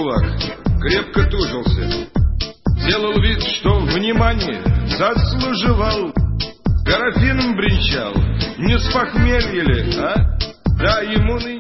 кулак, крепко тужился. Делал вид, что внимание заслуживал. Графином бренчал, не с похмелья ли, а? Да, ему